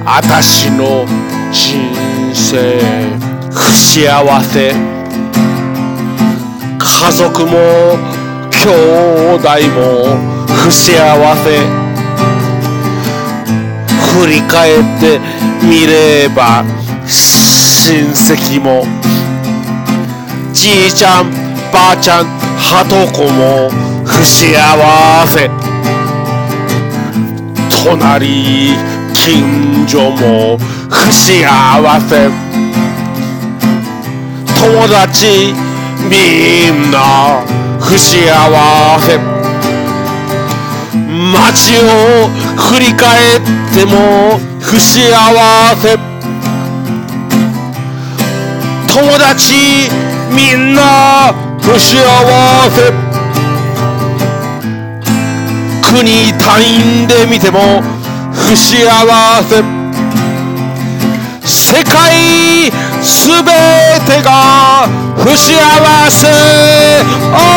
あたしの人生不幸せ、家族も兄弟も不幸せ、振り返ってみれば親戚もじいちゃんばあちゃんはとこも不幸せ、隣近所も不幸せ、友達みんな不幸せ、街を振り返っても不幸せ、友達みんな不幸せ、国単位で見ても不幸せ、世界すべてが不幸せ。